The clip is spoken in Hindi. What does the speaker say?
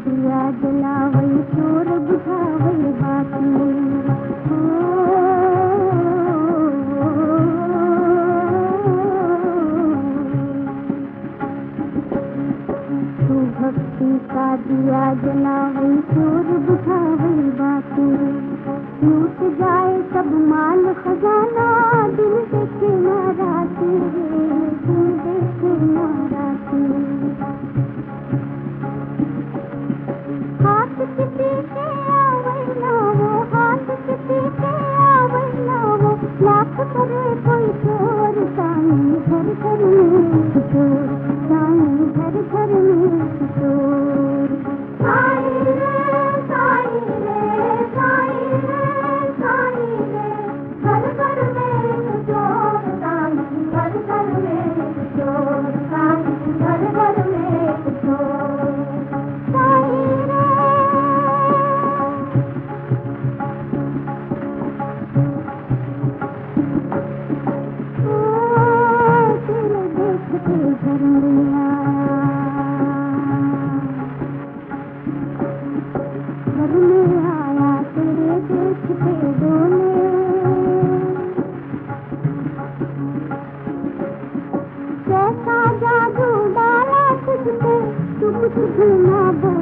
दिया जलावई शोर बुझावई बाती तू भक्ति का दिया जलावई शोर बुझावई बाती लूट जाए सब माल खजाना दिल देखे नाराती दिल देखे नाराती हाथ किसी के आवै ना वो हाथ किसी के आवै ना वो लाख करे कोई चोर साईं घर घर में चोर साईं घर घर में चोर साईं रे साईं रे साईं रे साईं रे घर घर में चोर साईं घर घर में चोर साईं घर घर में चोर साईं रे तेरे देखते घर में आया घर में आया तेरे देखते डोले कैसा जादू डाला तुझ पे तू कुछ भी ना बोले